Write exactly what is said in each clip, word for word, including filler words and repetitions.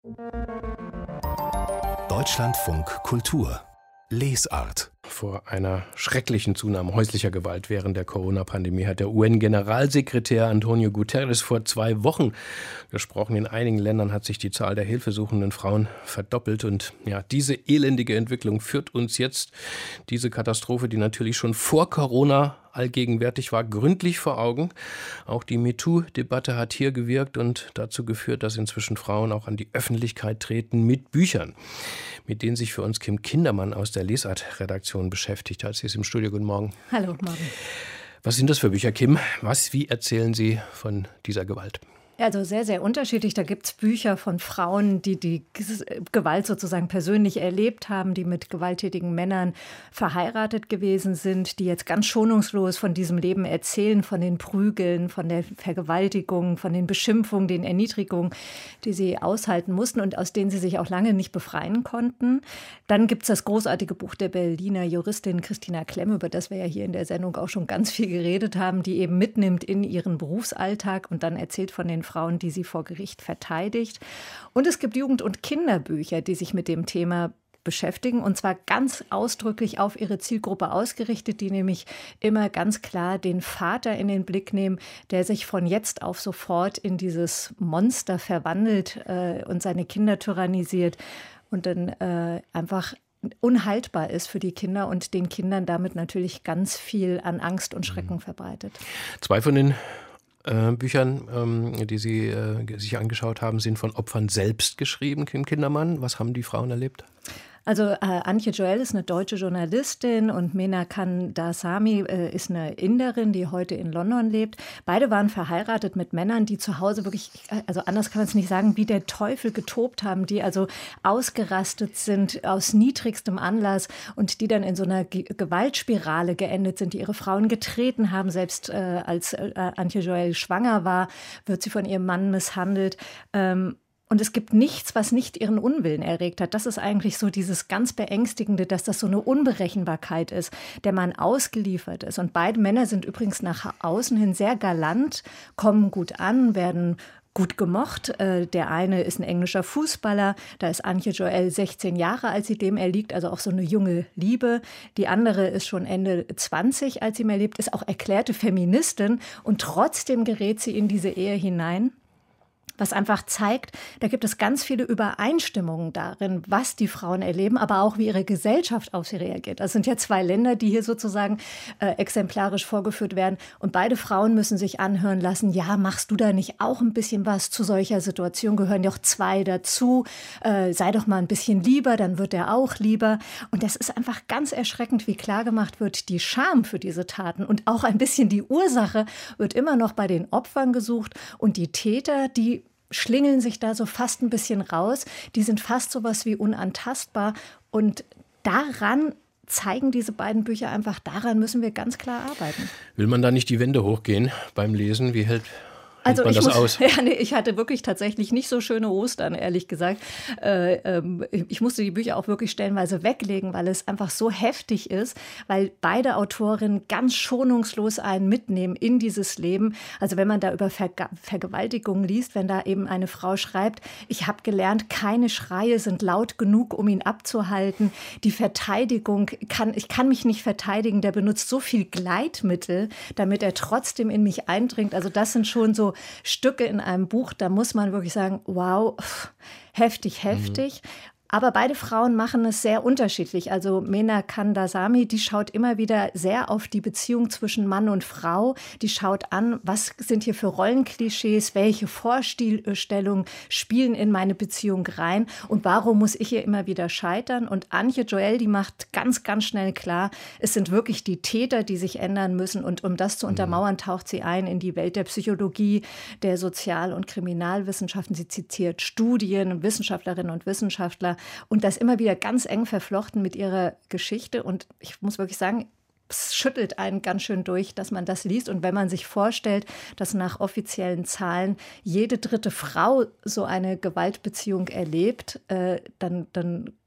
Deutschlandfunk Kultur Lesart. Vor einer schrecklichen Zunahme häuslicher Gewalt während der Corona-Pandemie hat der U N-Generalsekretär Antonio Guterres vor zwei Wochen gesprochen. In einigen Ländern hat sich die Zahl der hilfesuchenden Frauen verdoppelt. Und ja, diese elendige Entwicklung führt uns jetzt, diese Katastrophe, die natürlich schon vor Corona allgegenwärtig war, gründlich vor Augen. Auch die MeToo-Debatte hat hier gewirkt und dazu geführt, dass inzwischen Frauen auch an die Öffentlichkeit treten mit Büchern, mit denen sich für uns Kim Kindermann aus der Lesart-Redaktion beschäftigt hat. Sie ist im Studio. Guten Morgen. Hallo, morgen. Was sind das für Bücher, Kim? Was, wie erzählen Sie von dieser Gewalt? Also sehr, sehr unterschiedlich. Da gibt es Bücher von Frauen, die die Gewalt sozusagen persönlich erlebt haben, die mit gewalttätigen Männern verheiratet gewesen sind, die jetzt ganz schonungslos von diesem Leben erzählen, von den Prügeln, von der Vergewaltigung, von den Beschimpfungen, den Erniedrigungen, die sie aushalten mussten und aus denen sie sich auch lange nicht befreien konnten. Dann gibt es das großartige Buch der Berliner Juristin Christina Klemm, über das wir ja hier in der Sendung auch schon ganz viel geredet haben, die eben mitnimmt in ihren Berufsalltag und dann erzählt von den Frauen, die sie vor Gericht verteidigt. Und es gibt Jugend- und Kinderbücher, die sich mit dem Thema beschäftigen und zwar ganz ausdrücklich auf ihre Zielgruppe ausgerichtet, die nämlich immer ganz klar den Vater in den Blick nehmen, der sich von jetzt auf sofort in dieses Monster verwandelt äh, und seine Kinder tyrannisiert und dann äh, einfach unhaltbar ist für die Kinder und den Kindern damit natürlich ganz viel an Angst und Schrecken verbreitet. Zwei von den Äh, Büchern, ähm, die Sie äh, sich angeschaut haben, sind von Opfern selbst geschrieben, Kim Kindermann. Was haben die Frauen erlebt? Also äh, Antje Joel ist eine deutsche Journalistin und Mena Kandasamy äh, ist eine Inderin, die heute in London lebt. Beide waren verheiratet mit Männern, die zu Hause wirklich, also anders kann man es nicht sagen, wie der Teufel getobt haben, die also ausgerastet sind aus niedrigstem Anlass und die dann in so einer Ge- Gewaltspirale geendet sind, die ihre Frauen getreten haben. Selbst äh, als äh, Antje Joel schwanger war, wird sie von ihrem Mann misshandelt. Ähm, Und es gibt nichts, was nicht ihren Unwillen erregt hat. Das ist eigentlich so dieses ganz Beängstigende, dass das so eine Unberechenbarkeit ist, der man ausgeliefert ist. Und beide Männer sind übrigens nach außen hin sehr galant, kommen gut an, werden gut gemocht. Der eine ist ein englischer Fußballer, da ist Antje Joel sechzehn Jahre, als sie dem erliegt, also auch so eine junge Liebe. Die andere ist schon Ende zwanzig, als sie ihm erlebt, ist auch erklärte Feministin und trotzdem gerät sie in diese Ehe hinein. Was einfach zeigt, da gibt es ganz viele Übereinstimmungen darin, was die Frauen erleben, aber auch wie ihre Gesellschaft auf sie reagiert. Das sind ja zwei Länder, die hier sozusagen äh, exemplarisch vorgeführt werden. Und beide Frauen müssen sich anhören lassen, ja, machst du da nicht auch ein bisschen was zu solcher Situation? Gehören doch zwei dazu. Äh, sei doch mal ein bisschen lieber, dann wird er auch lieber. Und das ist einfach ganz erschreckend, wie klar gemacht wird, die Scham für diese Taten und auch ein bisschen die Ursache wird immer noch bei den Opfern gesucht. Und die Täter, die schlingeln sich da so fast ein bisschen raus. Die sind fast sowas wie unantastbar. Und daran zeigen diese beiden Bücher einfach, daran müssen wir ganz klar arbeiten. Will man da nicht die Wände hochgehen beim Lesen? Wie hält Also man ich, das muss, aus? Ja, nee, ich hatte wirklich tatsächlich nicht so schöne Ostern, ehrlich gesagt. Äh, ähm, ich musste die Bücher auch wirklich stellenweise weglegen, weil es einfach so heftig ist, weil beide Autorinnen ganz schonungslos einen mitnehmen in dieses Leben. Also wenn man da über Verge- Vergewaltigung liest, wenn da eben eine Frau schreibt, ich habe gelernt, keine Schreie sind laut genug, um ihn abzuhalten. Die Verteidigung, kann, ich kann mich nicht verteidigen, der benutzt so viel Gleitmittel, damit er trotzdem in mich eindringt. Also das sind schon so Stücke in einem Buch, da muss man wirklich sagen, wow, heftig, heftig. Mhm. Aber beide Frauen machen es sehr unterschiedlich. Also Mena Kandasamy, die schaut immer wieder sehr auf die Beziehung zwischen Mann und Frau. Die schaut an, was sind hier für Rollenklischees, welche Vorstellungen spielen in meine Beziehung rein und warum muss ich hier immer wieder scheitern? Und Antje Joel, die macht ganz, ganz schnell klar, es sind wirklich die Täter, die sich ändern müssen. Und um das zu untermauern, taucht sie ein in die Welt der Psychologie, der Sozial- und Kriminalwissenschaften. Sie zitiert Studien, Wissenschaftlerinnen und Wissenschaftler. Und das immer wieder ganz eng verflochten mit ihrer Geschichte. Und ich muss wirklich sagen, es schüttelt einen ganz schön durch, dass man das liest. Und wenn man sich vorstellt, dass nach offiziellen Zahlen jede dritte Frau so eine Gewaltbeziehung erlebt, äh, dann, dann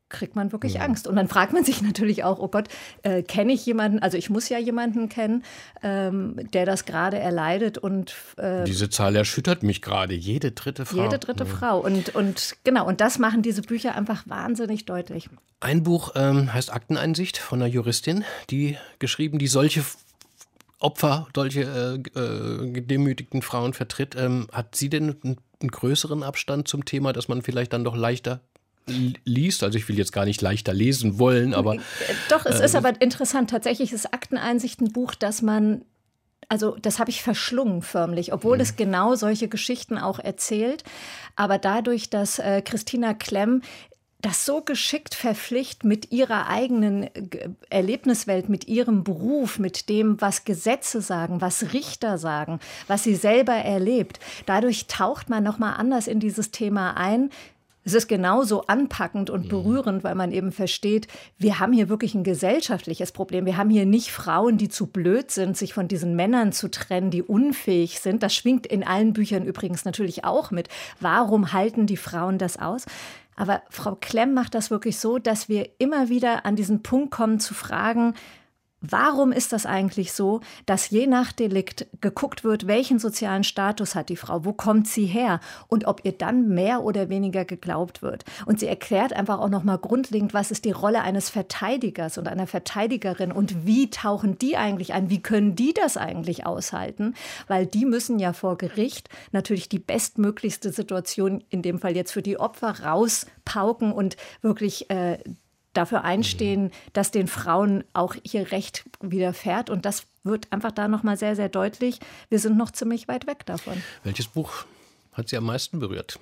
kriegt man wirklich Ja. Angst. Und dann fragt man sich natürlich auch, oh Gott, äh, kenne ich jemanden, also ich muss ja jemanden kennen, ähm, der das gerade erleidet. Und äh, diese Zahl erschüttert mich gerade, jede dritte Frau. jede dritte Ja. Frau. Und, und genau, und das machen diese Bücher einfach wahnsinnig deutlich. Ein Buch ähm, heißt Akteneinsicht von einer Juristin, die geschrieben, die solche Opfer, solche äh, äh, gedemütigten Frauen vertritt. Ähm, hat sie denn einen, einen größeren Abstand zum Thema, dass man vielleicht dann doch leichter liest? Also ich will jetzt gar nicht leichter lesen wollen, aber... Doch, es äh, ist aber interessant. Tatsächlich ist Akteneinsicht ein Buch, das man, also das habe ich verschlungen förmlich, obwohl Mhm. es genau solche Geschichten auch erzählt. Aber dadurch, dass äh, Christina Klemm das so geschickt verpflichtet mit ihrer eigenen äh, Erlebniswelt, mit ihrem Beruf, mit dem, was Gesetze sagen, was Richter sagen, was sie selber erlebt. Dadurch taucht man noch mal anders in dieses Thema ein. Es ist genauso anpackend und berührend, weil man eben versteht, wir haben hier wirklich ein gesellschaftliches Problem. Wir haben hier nicht Frauen, die zu blöd sind, sich von diesen Männern zu trennen, die unfähig sind. Das schwingt in allen Büchern übrigens natürlich auch mit. Warum halten die Frauen das aus? Aber Frau Klemm macht das wirklich so, dass wir immer wieder an diesen Punkt kommen zu fragen, warum ist das eigentlich so, dass je nach Delikt geguckt wird, welchen sozialen Status hat die Frau, wo kommt sie her und ob ihr dann mehr oder weniger geglaubt wird. Und sie erklärt einfach auch noch mal grundlegend, was ist die Rolle eines Verteidigers und einer Verteidigerin und wie tauchen die eigentlich ein, wie können die das eigentlich aushalten, weil die müssen ja vor Gericht natürlich die bestmöglichste Situation, in dem Fall jetzt für die Opfer, rauspauken und wirklich äh, dafür einstehen, dass den Frauen auch ihr Recht widerfährt. Und das wird einfach da nochmal sehr, sehr deutlich. Wir sind noch ziemlich weit weg davon. Welches Buch hat Sie am meisten berührt?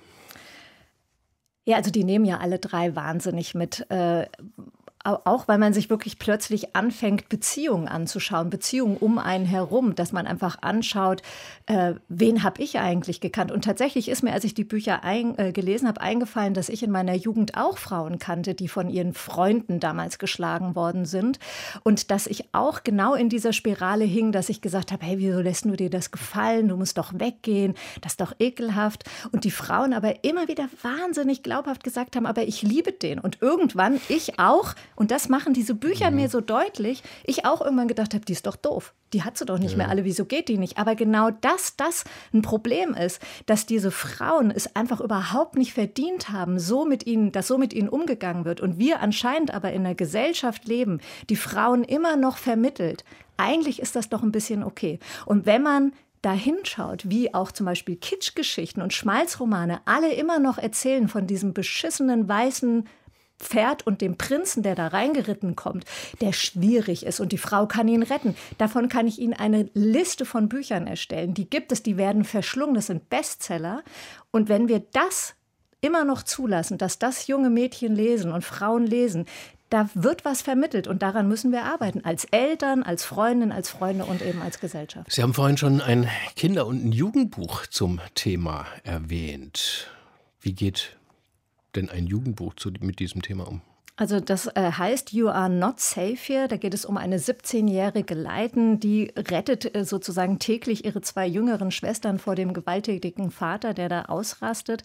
Ja, also die nehmen ja alle drei wahnsinnig mit. Äh, auch weil man sich wirklich plötzlich anfängt, Beziehungen anzuschauen, Beziehungen um einen herum, dass man einfach anschaut, äh, wen habe ich eigentlich gekannt. Und tatsächlich ist mir, als ich die Bücher ein, äh, gelesen habe, eingefallen, dass ich in meiner Jugend auch Frauen kannte, die von ihren Freunden damals geschlagen worden sind. Und dass ich auch genau in dieser Spirale hing, dass ich gesagt habe, hey, wieso lässt du dir das gefallen? Du musst doch weggehen, das ist doch ekelhaft. Und die Frauen aber immer wieder wahnsinnig glaubhaft gesagt haben, aber ich liebe den. Und irgendwann, ich auch, und das machen diese Bücher mhm. mir so deutlich, ich auch irgendwann gedacht habe, die ist doch doof. Die hat sie doch nicht ja. mehr alle, wieso geht die nicht? Aber genau das, das ein Problem ist, dass diese Frauen es einfach überhaupt nicht verdient haben, so mit ihnen, dass so mit ihnen umgegangen wird. Und wir anscheinend aber in einer Gesellschaft leben, die Frauen immer noch vermittelt. Eigentlich ist das doch ein bisschen okay. Und wenn man da hinschaut, wie auch zum Beispiel Kitschgeschichten und Schmalzromane alle immer noch erzählen von diesem beschissenen weißen Pferd und dem Prinzen, der da reingeritten kommt, der schwierig ist und die Frau kann ihn retten. Davon kann ich Ihnen eine Liste von Büchern erstellen. Die gibt es, die werden verschlungen, das sind Bestseller. Und wenn wir das immer noch zulassen, dass das junge Mädchen lesen und Frauen lesen, da wird was vermittelt und daran müssen wir arbeiten. Als Eltern, als Freundin, als Freunde und eben als Gesellschaft. Sie haben vorhin schon ein Kinder- und ein Jugendbuch zum Thema erwähnt. Wie geht denn ein Jugendbuch zu, mit diesem Thema um? Also das äh, heißt You Are Not Safe Here. Da geht es um eine siebzehnjährige Leiden, die rettet äh, sozusagen täglich ihre zwei jüngeren Schwestern vor dem gewalttätigen Vater, der da ausrastet.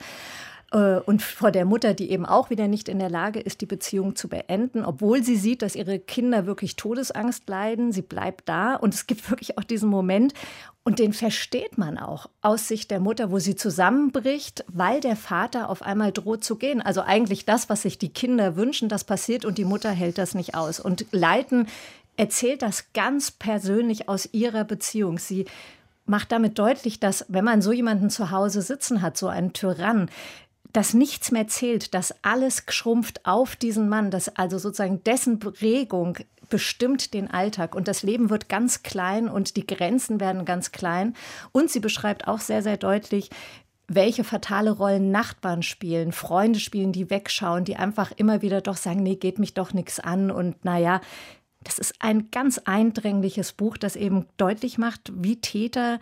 Und vor der Mutter, die eben auch wieder nicht in der Lage ist, die Beziehung zu beenden, obwohl sie sieht, dass ihre Kinder wirklich Todesangst leiden. Sie bleibt da und es gibt wirklich auch diesen Moment und den versteht man auch aus Sicht der Mutter, wo sie zusammenbricht, weil der Vater auf einmal droht zu gehen. Also eigentlich das, was sich die Kinder wünschen, das passiert und die Mutter hält das nicht aus. Und Leiten erzählt das ganz persönlich aus ihrer Beziehung. Sie macht damit deutlich, dass wenn man so jemanden zu Hause sitzen hat, so einen Tyrann, dass nichts mehr zählt, dass alles schrumpft auf diesen Mann, dass also sozusagen dessen Prägung bestimmt den Alltag und das Leben wird ganz klein und die Grenzen werden ganz klein. Und sie beschreibt auch sehr, sehr deutlich, welche fatale Rollen Nachbarn spielen, Freunde spielen, die wegschauen, die einfach immer wieder doch sagen, nee, geht mich doch nichts an und naja, das ist ein ganz eindringliches Buch, das eben deutlich macht, wie Täter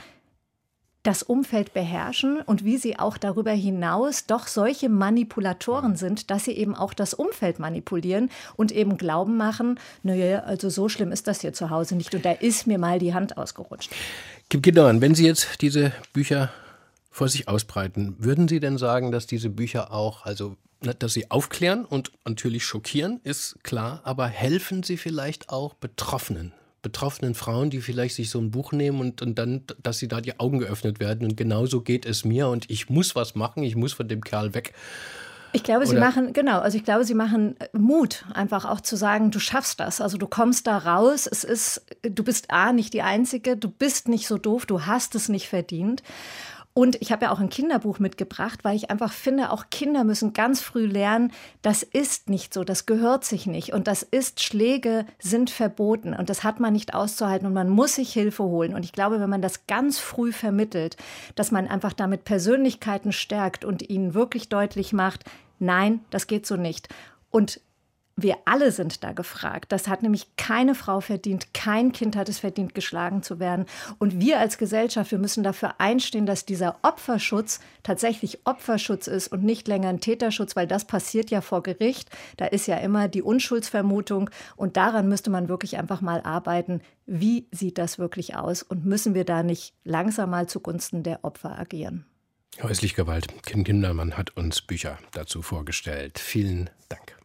das Umfeld beherrschen und wie sie auch darüber hinaus doch solche Manipulatoren sind, dass sie eben auch das Umfeld manipulieren und eben Glauben machen, naja, also so schlimm ist das hier zu Hause nicht und da ist mir mal die Hand ausgerutscht. Kim Kindermann, wenn Sie jetzt diese Bücher vor sich ausbreiten. Würden Sie denn sagen, dass diese Bücher auch, also dass sie aufklären und natürlich schockieren, ist klar, aber helfen sie vielleicht auch Betroffenen? Betroffenen Frauen, die vielleicht sich so ein Buch nehmen und, und dann, dass sie da die Augen geöffnet werden und genauso geht es mir und ich muss was machen, ich muss von dem Kerl weg. Ich glaube, Oder? sie machen, genau, also ich glaube, sie machen Mut, einfach auch zu sagen, du schaffst das. Also du kommst da raus, es ist, du bist A, nicht die Einzige, du bist nicht so doof, du hast es nicht verdient. Und ich habe ja auch ein Kinderbuch mitgebracht, weil ich einfach finde, auch Kinder müssen ganz früh lernen, das ist nicht so, das gehört sich nicht. Und das ist, Schläge sind verboten und das hat man nicht auszuhalten und man muss sich Hilfe holen. Und ich glaube, wenn man das ganz früh vermittelt, dass man einfach damit Persönlichkeiten stärkt und ihnen wirklich deutlich macht, nein, das geht so nicht. Und wir alle sind da gefragt. Das hat nämlich keine Frau verdient. Kein Kind hat es verdient, geschlagen zu werden. Und wir als Gesellschaft, wir müssen dafür einstehen, dass dieser Opferschutz tatsächlich Opferschutz ist und nicht länger ein Täterschutz, weil das passiert ja vor Gericht. Da ist ja immer die Unschuldsvermutung. Und daran müsste man wirklich einfach mal arbeiten. Wie sieht das wirklich aus? Und müssen wir da nicht langsam mal zugunsten der Opfer agieren? Häusliche Gewalt. Kim Kindermann hat uns Bücher dazu vorgestellt. Vielen Dank.